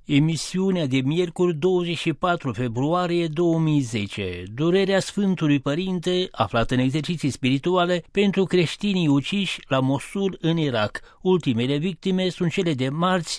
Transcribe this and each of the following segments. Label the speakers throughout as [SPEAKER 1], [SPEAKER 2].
[SPEAKER 1] Emisiunea de miercuri 24 februarie 2010. Durerea Sfântului Părinte, aflată în exerciții spirituale pentru creștinii uciși la Mosul în Irak. Ultimele victime sunt cele de marți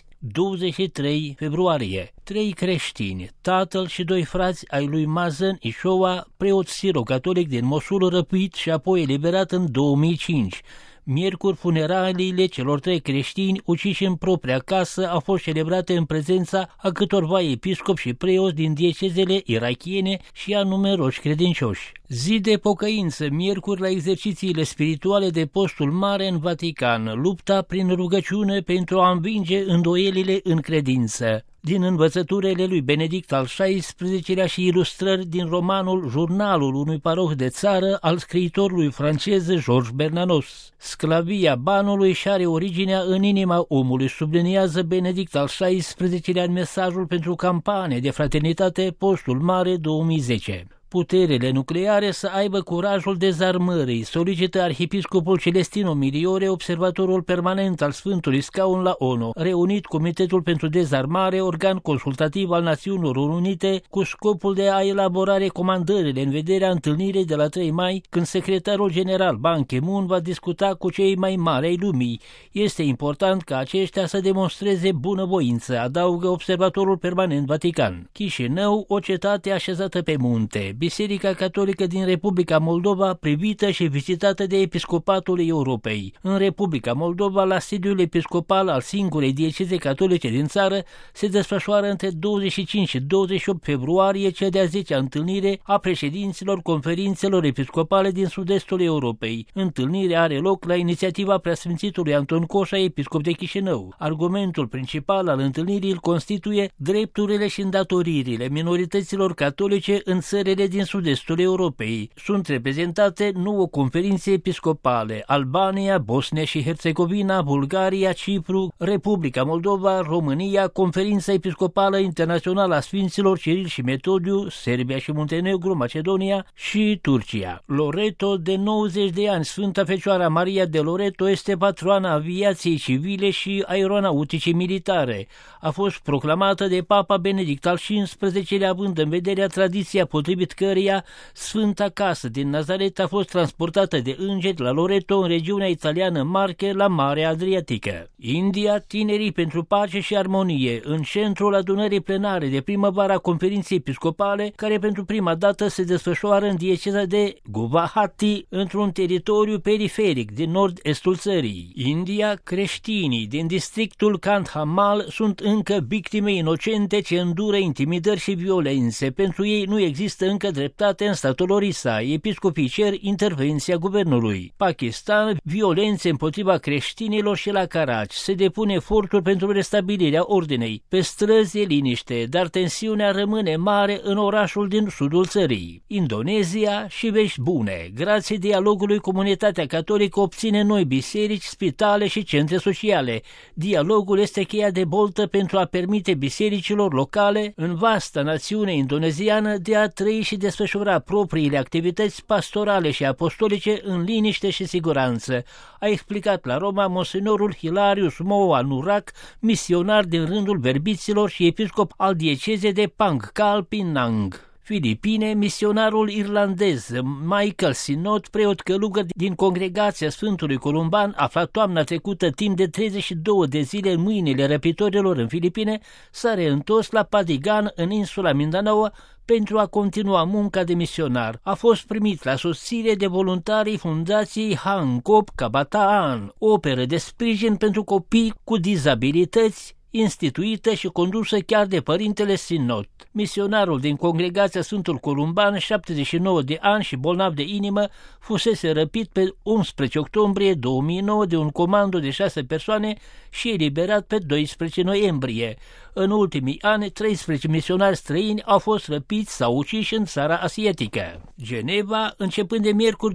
[SPEAKER 1] 23 februarie. 3 creștini, tatăl și 2 frați ai lui Mazen Ishoa, preot siro-catolic din Mosul, răpit și apoi eliberat în 2005. Miercuri, funeraliile celor 3 creștini uciși în propria casă au fost celebrate în prezența a câtorva episcopi și preoți din diecezele irakiene și a numeroși credincioși. Zi de pocăință, miercuri, la exercițiile spirituale de postul mare în Vatican, lupta prin rugăciune pentru a învinge îndoielile în credință. Din învățăturile lui Benedict al XVI-lea și ilustrări din romanul Jurnalul unui paroh de țară al scriitorului francez Georges Bernanos. Sclavia banului și are originea în inima omului, subliniază Benedict al XVI-lea în mesajul pentru campanie de fraternitate Postul Mare 2010. Puterile nucleare să aibă curajul dezarmării, solicită arhiepiscopul Celestino Miliore, observatorul permanent al Sfântului Scaun la ONU, reunit Comitetul pentru Dezarmare, organ consultativ al Națiunilor Unite, cu scopul de a elabora recomandările în vederea întâlnirii de la 3 mai, când secretarul general Ban Ki-moon va discuta cu cei mai mari ai lumii. Este important ca aceștia să demonstreze bunăvoință, adaugă observatorul permanent Vatican. Chișinău, o cetate așezată pe munte. Biserica Catolică din Republica Moldova, privită și vizitată de Episcopatul Europei. În Republica Moldova, la sediul episcopal al singurei dieceze catolice din țară, se desfășoară între 25 și 28 februarie cea de-a 10-a întâlnire a președinților conferințelor episcopale din sud-estul Europei. Întâlnirea are loc la inițiativa preasfințitului Anton Coșa, episcop de Chișinău. Argumentul principal al întâlnirii îl constituie drepturile și îndatoririle minorităților catolice în țările din sud-estul Europei. Sunt reprezentate 9 conferințe episcopale: Albania, Bosnia și Herțegovina, Bulgaria, Cipru, Republica Moldova, România, Conferința Episcopală Internațională a Sfinților Ciril și Metodiu, Serbia și Muntenegru, Macedonia și Turcia. Loreto, de 90 de ani, Sfânta Fecioara Maria de Loreto este patroana aviației civile și aeronauticii militare. A fost proclamată de Papa Benedict al XVI-lea, având în vedere tradiția potrivit căreia Sfânta Casă din Nazaret a fost transportată de îngeri la Loreto, în regiunea italiană Marche, la Marea Adriatică. India, Tinerii pentru Pace și Armonie, în centrul adunării plenare de primăvară a conferinței episcopale, care pentru prima dată se desfășoară în dieceza de Guwahati, într-un teritoriu periferic din nord-estul țării. India, creștinii din districtul Kandhamal sunt încă victime inocente ce îndură intimidări și violențe. Pentru ei nu există încă dreptate în statul Orissa. Episcopii cer intervenția guvernului. Pakistan, violențe împotriva creștinilor și la Karachi. Se depune eforturi pentru restabilirea ordinei. Pe străzi e liniște, dar tensiunea rămâne mare în orașul din sudul țării. Indonezia, și vești bune. Grație dialogului, comunitatea catolică obține noi biserici, spitale și centre sociale. Dialogul este cheia de boltă pentru a permite bisericilor locale în vasta națiune indoneziană de a trăi și desfășura propriile activități pastorale și apostolice în liniște și siguranță, a explicat la Roma monsenorul Hilarius Moa Nurak, misionar din rândul verbiților și episcop al diecezei de Pangkal Pinang. Filipine, misionarul irlandez Michael Sinot, preot călugăr din congregația Sfântului Columban, aflat toamna trecută timp de 32 de zile în mâinile răpitorilor în Filipine, s-a reîntors la Padigan, în insula Mindanao, pentru a continua munca de misionar. A fost primit la susținere de voluntarii Fundației Hancock Kabataan, operă de sprijin pentru copii cu dizabilități, instituită și condusă chiar de părintele Sinot. Misionarul din congregația Sfântul Columban, 79 de ani și bolnav de inimă, fusese răpit pe 11 octombrie 2009 de un comando de 6 persoane și eliberat pe 12 noiembrie. În ultimii ani, 13 misionari străini au fost răpiți sau uciși în țara asiatică. Geneva, începând de miercuri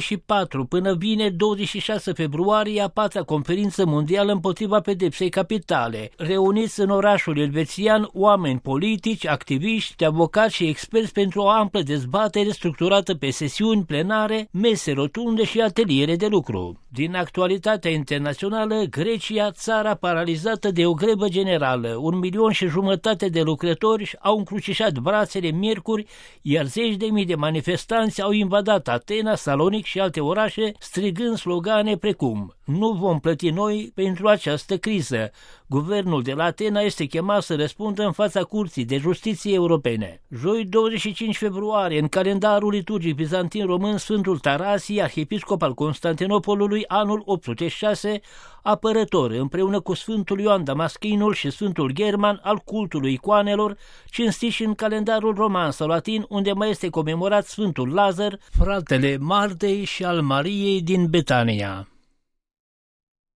[SPEAKER 1] 24 până vineri 26 februarie, a 4-a conferință mondială împotriva pedepsei capitale. Reuniți în orașul elvețian oameni politici, activiști, avocați și experți pentru o amplă dezbatere structurată pe sesiuni plenare, mese rotunde și ateliere de lucru. Din actualitatea internațională, Grecia, țara paralizată de o grevă generală, 1 1,5 milion de lucrători au încrucișat brațele miercuri, iar 10.000 de manifestanți au invadat Atena, Salonic și alte orașe, strigând slogane precum: "Nu vom plăti noi pentru această criză". Guvernul de la Atena este chemat să răspundă în fața Curții de Justiție Europene. Joi 25 februarie, în calendarul liturgic bizantin român, Sfântul Tarasie, arhiepiscop al Constantinopolului, anul 806, apărător, împreună cu Sfântul Ioan Damaschinul și Sfântul German, al cultului icoanelor, cinstiți în calendarul roman sau latin, unde mai este comemorat Sfântul Lazar, fratele Martei și al Mariei din Betania.